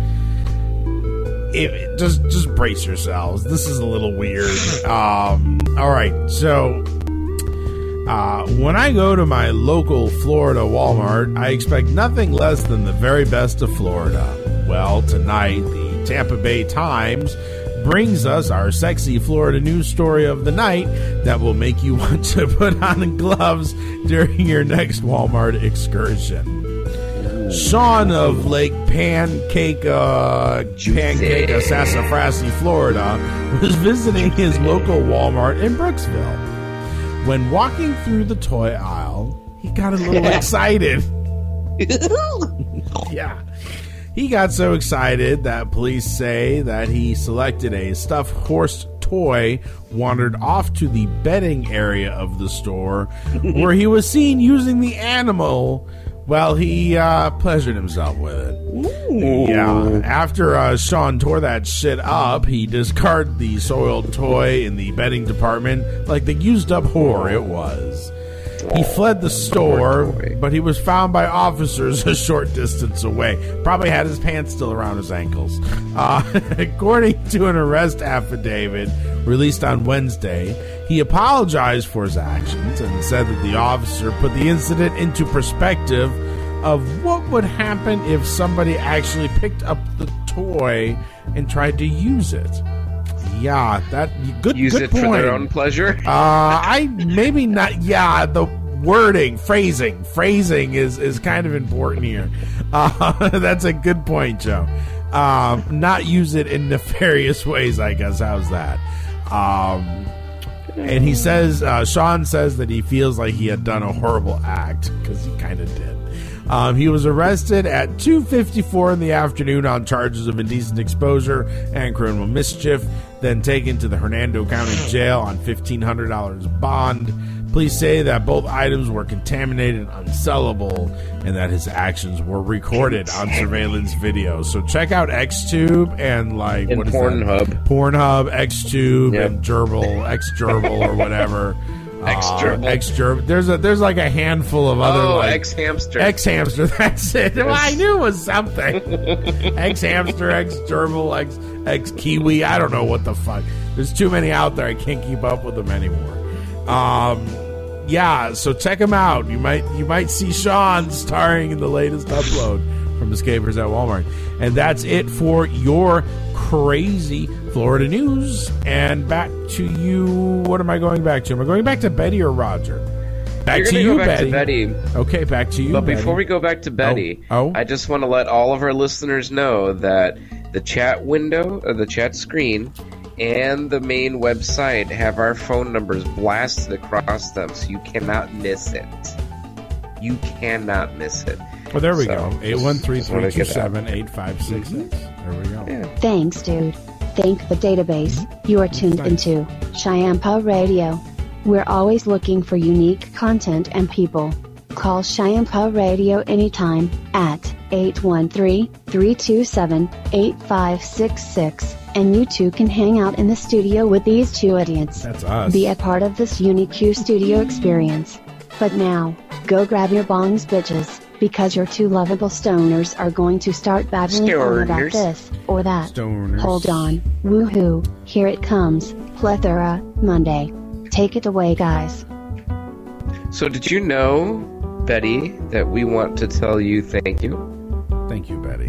it, just just brace yourselves. This is a little weird. Um all right. So uh, when I go to my local Florida Walmart, I expect nothing less than the very best of Florida. Well, tonight the Tampa Bay Times brings us our sexy Florida news story of the night that will make you want to put on gloves during your next Walmart excursion. Sean of Lake Pancake, uh, Pancake, Sassafrasy, Florida, was visiting his local Walmart in Brooksville. When walking through the toy aisle, he got a little excited. Yeah. He got so excited that police say that he selected a stuffed horse toy, wandered off to the bedding area of the store, where he was seen using the animal while he uh, pleasured himself with it. Ooh. Yeah. After uh, Sean tore that shit up, he discarded the soiled toy in the bedding department like the used-up whore it was. He fled the store, but he was found by officers a short distance away. Probably had his pants still around his ankles. Uh, according to an arrest affidavit released on Wednesday, he apologized for his actions and said that the officer put the incident into perspective of what would happen if somebody actually picked up the toy and tried to use it. Yeah, that good. Use good it point. for their own pleasure. Uh, I maybe not. Yeah, the wording, phrasing, phrasing is is kind of important here. Uh, that's a good point, Joe. Um, not use it in nefarious ways, I guess. How's that? Um, and he says, uh, Sean says that he feels like he had done a horrible act because he kind of did. Um, he was arrested at two fifty-four in the afternoon on charges of indecent exposure and criminal mischief, then taken to the Hernando County Jail on fifteen hundred dollars bond. Police say that both items were contaminated and unsellable, and that his actions were recorded on surveillance video. So check out XTube and like and what is Pornhub, that? Pornhub, XTube, yep. and Gerbil, X-Gerbil or whatever. X-Gerbil. Uh, X-Gerbil. There's a there's like a handful of other oh, like X-Hamster. X-Hamster. That's it. Well, I knew it was something. X-Hamster, X-Gerbil, X X-Kiwi. I don't know what the fuck. There's too many out there. I can't keep up with them anymore. Um, yeah. So check them out. You might you might see Sean starring in the latest upload from Escapers at Walmart. And that's it for your crazy Florida news. And back to you. What am I going back to? Am I going back to Betty or Roger? Back You're to gonna you, go back Betty. To Betty. Okay, back to you. But Betty. before we go back to Betty, oh. Oh? I just want to let all of our listeners know that the chat window, or the chat screen, and the main website have our phone numbers blasted across them, so you cannot miss it. You cannot miss it. Well, there we so, go. eight one three, three two seven, eight five six six. There we go. Yeah. Thanks, dude. Thank the database. You are tuned into Shyampa Radio. We're always looking for unique content and people. Call Shyampa Radio anytime at eight one three, three two seven, eight five six six, and you too can hang out in the studio with these two idiots. That's us. Be a part of this unique Q studio experience. But now, go grab your bongs, bitches, because your two lovable stoners are going to start babbling on about Stoners. this or that. Stoners. Hold on. Woohoo. Here it comes. Plethora Monday. Take it away, guys. So did you know, Betty, that we want to tell you thank you? Thank you, Betty.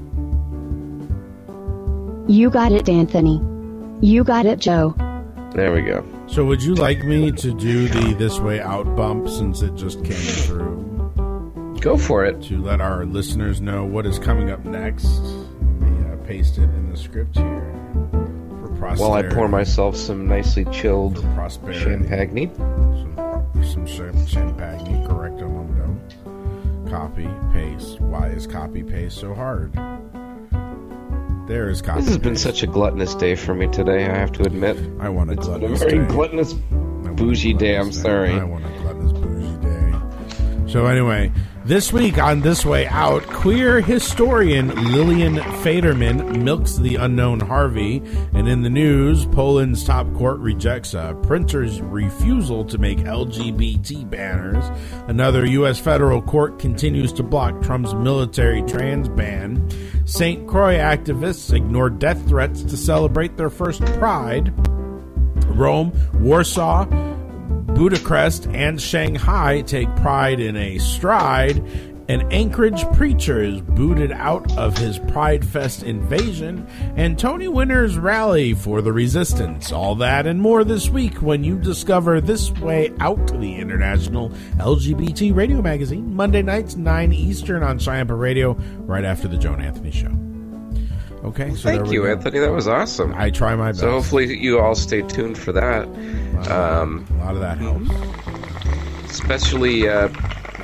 You got it, Anthony. You got it, Joe. There we go. So would you like me to do the This Way Out bump since it just came through? Go for it. To let our listeners know what is coming up next. Let me uh, paste it in the script here. For prosperity. While I pour myself some nicely chilled prosperity. champagne. Some, some champagne, correcto mundo. Copy, paste. Why is copy, paste so hard? There is copy. This has been such a gluttonous day for me today, I have to admit. I want a it's gluttonous been a very day. gluttonous, bougie day, I'm sorry. I want a gluttonous, bougie day. So anyway, this week on This Way Out, queer historian Lillian Faderman milks the unknown Harvey. And in the news, Poland's top court rejects a printer's refusal to make L G B T banners. Another U S federal court continues to block Trump's military trans ban. Saint Croix activists ignore death threats to celebrate their first Pride. Rome, Warsaw, Budapest, and Shanghai take pride in a stride. An Anchorage preacher is booted out of his Pride Fest invasion, and Tony Winner's rally for the resistance. All that and more this week when you discover This Way Out, the international L G B T radio magazine, Monday nights, nine Eastern on Shyampa Radio, right after the Joe and Anthony Show. Okay, so Thank you, go. Anthony. That was awesome. I try my best. So hopefully you all stay tuned for that. A lot, Um, a lot of that helps. especially uh,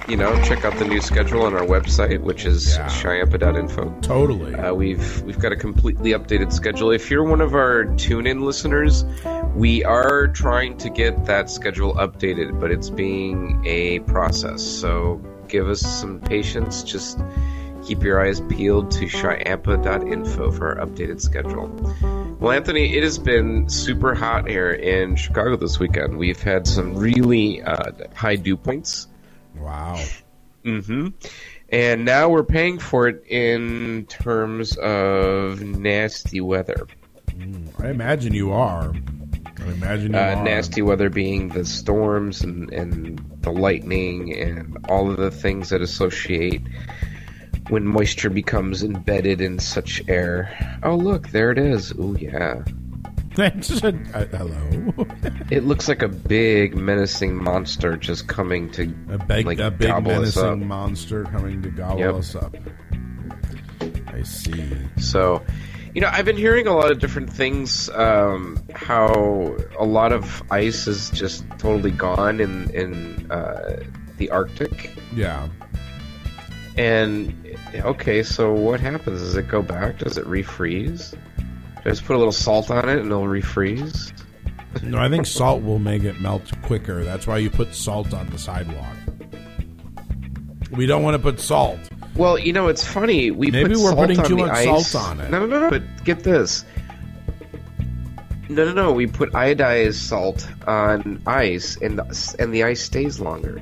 you know, check out the new schedule on our website, which is Yeah. Chiampa dot info. Totally. Uh, we've we've got a completely updated schedule. If you're one of our tune-in listeners, we are trying to get that schedule updated, but it's being a process. So give us some patience. Just keep your eyes peeled to Chiampa dot info for our updated schedule. Well, Anthony, it has been super hot here in Chicago this weekend. We've had some really uh, high dew points. Wow. Mm-hmm. And now we're paying for it in terms of nasty weather. Mm, I imagine you are. I imagine you Uh, are. nasty weather being the storms and, and the lightning and all of the things that associate when moisture becomes embedded in such air. Oh, look, there it is. Ooh, yeah. uh, hello. It looks like a big, menacing monster just coming to A big, like, a big gobble us up. menacing monster coming to gobble Yep. us up. I see. So, you know, I've been hearing a lot of different things. Um, how a lot of ice is just totally gone in in uh, the Arctic. Yeah. And okay, so what happens? Does it go back? Does it refreeze? Just put a little salt on it and it'll refreeze. No, I think salt will make it melt quicker. That's why you put salt on the sidewalk. We don't want to put salt. Well, you know, it's funny. We Maybe put we're salt putting on too the much ice. salt on it. No, no, no, no. But get this. No, no, no. We put iodized salt on ice, and the, and the ice stays longer.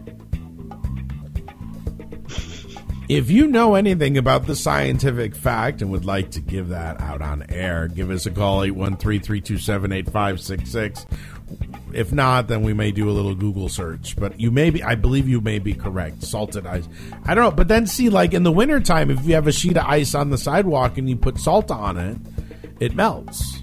If you know anything about the scientific fact and would like to give that out on air, give us a call, eight one three, three two seven, eight five six six. If not, then we may do a little Google search. But you may be, I believe you may be correct. Salted ice. I don't know. But then see, like in the wintertime, if you have a sheet of ice on the sidewalk and you put salt on it, it melts.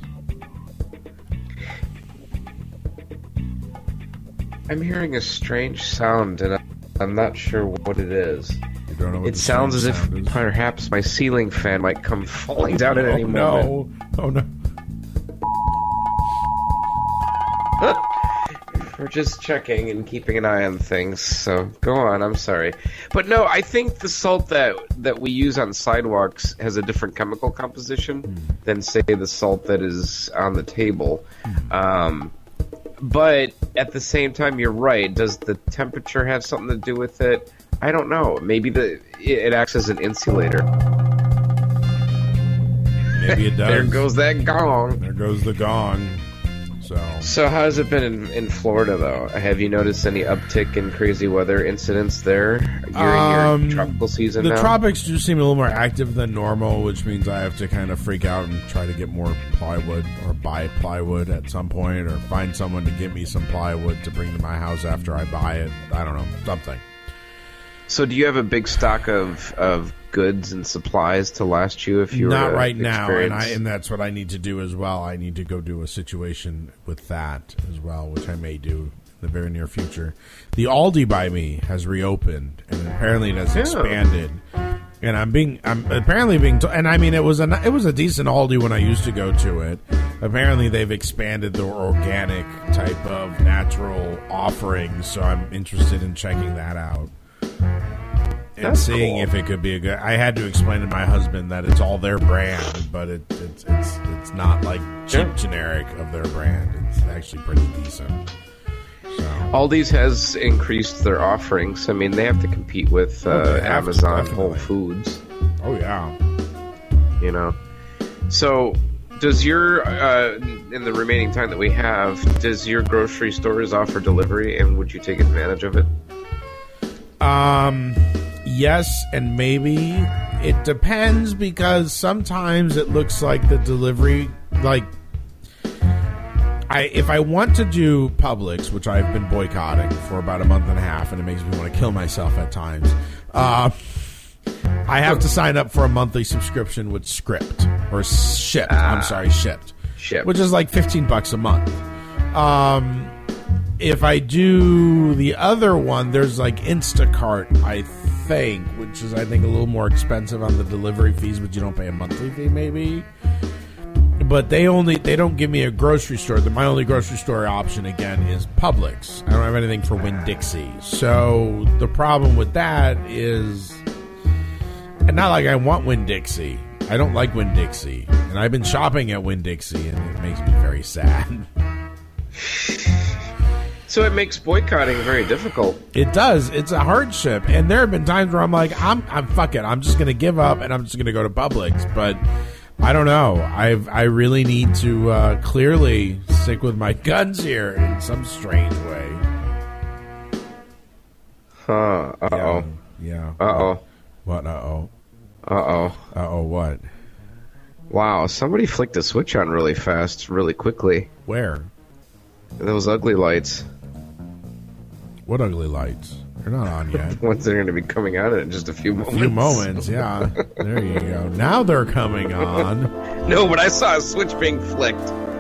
I'm hearing a strange sound, and I'm not sure what it is. You don't know what It the sounds as strange if sound is? perhaps my ceiling fan might come falling down at Oh, any no. moment. Oh, no. We're just checking and keeping an eye on things, so go on, I'm sorry. But no, I think the salt that that we use on sidewalks has a different chemical composition mm. than, say, the salt that is on the table. Mm. Um, but at the same time, you're right. Does the temperature have something to do with it? I don't know. Maybe the it acts as an insulator. Maybe it does. There goes that gong. There goes the gong. So, so how has it been in, in Florida, though? Have you noticed any uptick in crazy weather incidents there? You're um, in your tropical season the now? tropics do seem a little more active than normal, which means I have to kind of freak out and try to get more plywood or buy plywood at some point or find someone to give me some plywood to bring to my house after I buy it. I don't know, something. So do you have a big stock of, of goods and supplies to last you if you were Not to right now, and, experience- I, and that's what I need to do as well. I need to go do a situation with that as well, which I may do in the very near future. The Aldi by me has reopened, and apparently it has Yeah. expanded. And I'm being, I'm apparently being, to, and I mean, it was a, it was a decent Aldi when I used to go to it. Apparently, they've expanded their organic type of natural offerings, so I'm interested in checking that out. And That's seeing cool. if it could be a good. I had to explain to my husband that it's all their brand, but it, it's it's it's not like cheap Yeah. generic of their brand. It's actually pretty decent. So Aldi's has increased their offerings. I mean, they have to compete with uh, Oh, they have to, Amazon, Whole definitely. Foods. oh yeah, You know, so does your uh, in the remaining time that we have, does your grocery stores offer delivery, and would you take advantage of it? um, yes and maybe. It depends because sometimes it looks like the delivery like. I, if I want to do Publix, which I've been boycotting for about a month and a half, and it makes me want to kill myself at times, uh, I have to sign up for a monthly subscription with Script or Shipt. I'm sorry, Shipt, Shipt. which is like fifteen bucks a month. Um, if I do the other one, there's like Instacart, I think, which is I think a little more expensive on the delivery fees, but you don't pay a monthly fee, maybe. but they only they don't give me a grocery store. My only grocery store option again is Publix. I don't have anything for Winn-Dixie. So the problem with that is, and not like I want Winn-Dixie. I don't like Winn-Dixie, and I've been shopping at Winn-Dixie, and it makes me very sad. So it makes boycotting very difficult. It does. It's a hardship, and there have been times where I'm like, I'm, I'm fuck it. I'm just going to give up, and I'm just going to go to Publix. But I don't know. I've I really need to uh, clearly stick with my guns here in some strange way. Huh. Uh oh. Yeah. Uh oh. What? Uh oh. Uh oh. Uh oh. What? Wow. Somebody flicked a switch on really fast, really quickly. Where? Those ugly lights. What ugly lights? They're not on yet. Ones that are going to be coming on in just a few moments. A few moments, yeah. There you go. Now they're coming on. No, but I saw a switch being flicked.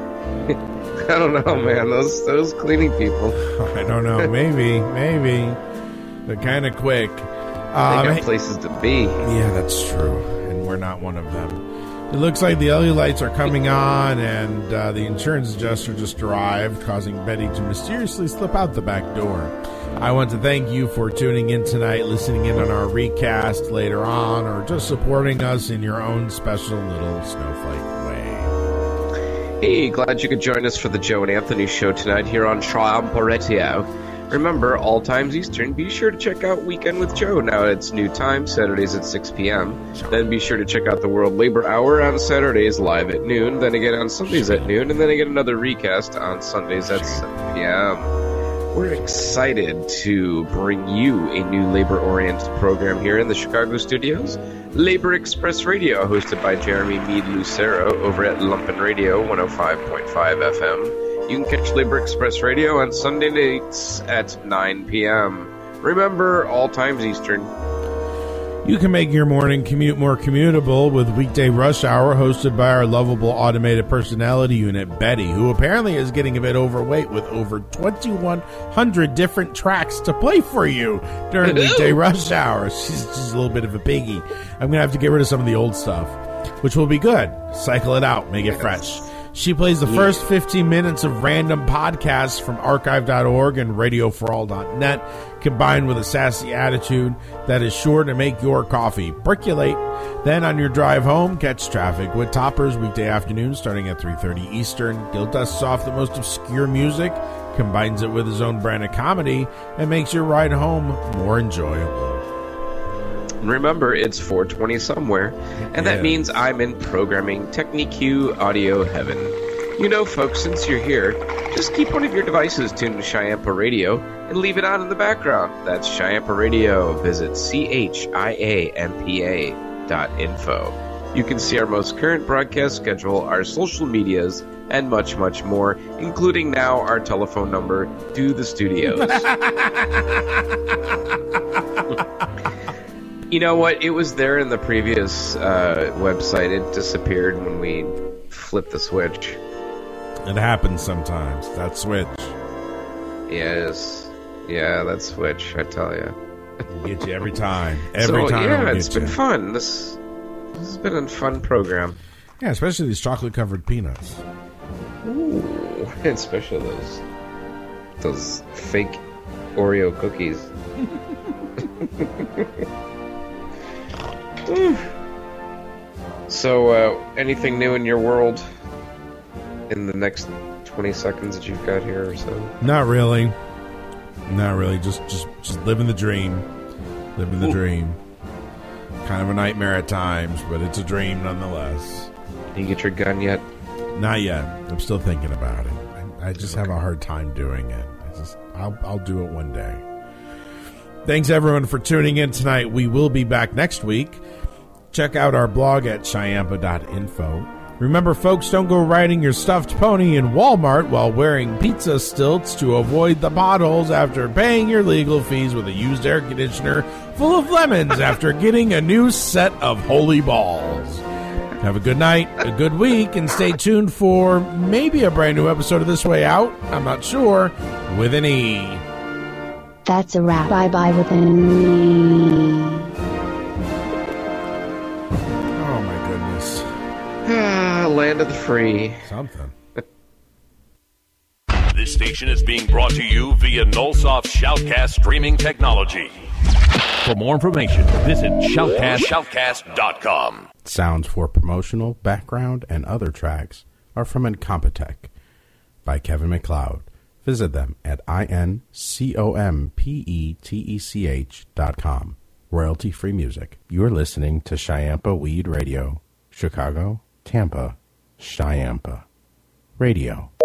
I don't know, man. Those those cleaning people. I don't know. Maybe, maybe. They're kind of quick. Um, they got places to be. Yeah, that's true. And we're not one of them. It looks like the L E D lights are coming on, and uh, the insurance adjuster just arrived, causing Betty to mysteriously slip out the back door. I want to thank you for tuning in tonight, listening in on our recast later on, or just supporting us in your own special little snowflake way. Hey, glad you could join us for the Joe and Anthony show tonight here on Triumph Radio. Remember, all times Eastern, be sure to check out Weekend with Joe now at its new time, Saturdays at six p.m. Then be sure to check out the World Labor Hour on Saturdays live at noon, then again on Sundays at noon, and then again another recast on Sundays at seven p.m. We're excited to bring you a new labor-oriented program here in the Chicago studios. Labor Express Radio, hosted by Jeremy Meade Lucero over at Lumpen Radio one oh five point five F M. You can catch Labor Express Radio on Sunday nights at nine p.m. Remember, all times Eastern. You can make your morning commute more commutable with Weekday Rush Hour, hosted by our lovable automated personality unit, Betty, who apparently is getting a bit overweight with over twenty-one hundred different tracks to play for you during Weekday Rush Hour. She's just a little bit of a piggy. I'm going to have to get rid of some of the old stuff, which will be good. Cycle it out, make it fresh. She plays the first fifteen minutes of random podcasts from archive dot org and radio for all dot net, combined with a sassy attitude that is sure to make your coffee percolate. Then on your drive home, catch Traffic with Toppers weekday afternoons starting at three thirty Eastern. Gil dusts off the most obscure music, combines it with his own brand of comedy, and makes your ride home more enjoyable. Remember, it's four twenty somewhere, and that Yeah. means I'm in programming Technique audio heaven. You know, folks, since you're here, just keep one of your devices tuned to Chiampa Radio and leave it on in the background. That's Chiampa Radio. Visit C H I A M P A dot info. You can see our most current broadcast schedule, our social medias, and much, much more, including now our telephone number to the studios. You know what? It was there in the previous uh, website. It disappeared when we flipped the switch. It happens sometimes. That switch. Yes. Yeah, that switch, I tell you. Get you every time. Every so, time. Yeah, it'll it's get been you. fun. This, this has been a fun program. Yeah, especially these chocolate-covered peanuts. Ooh, especially those, those fake Oreo cookies. So, uh, anything new in your world in the next twenty seconds that you've got here or so? Not really. Not really. Just, just, just living the dream. Living the Ooh. dream. Kind of a nightmare at times, but it's a dream nonetheless. Did you get your gun yet? Not yet. I'm still thinking about it. I, I just have a hard time doing it. I just, I'll, I'll do it one day. Thanks everyone for tuning in tonight. We will be back next week. Check out our blog at chiampa dot info. Remember, folks, don't go riding your stuffed pony in Walmart while wearing pizza stilts to avoid the potholes after paying your legal fees with a used air conditioner full of lemons after getting a new set of holy balls. Have a good night, a good week, and stay tuned for maybe a brand new episode of This Way Out. I'm not sure. With an E. That's a wrap. Bye-bye with an E. Oh, my goodness. Ah, land of the free. Something. This station is being brought to you via Nullsoft's Shoutcast streaming technology. For more information, visit shoutcast shoutcast dot com. Sounds for promotional, background, and other tracks are from Incompetech by Kevin MacLeod. Visit them at I N C O M P E T E C H dot com. Royalty-free music. You're listening to Chiampa Weed Radio. Chicago, Tampa, Chiampa Radio.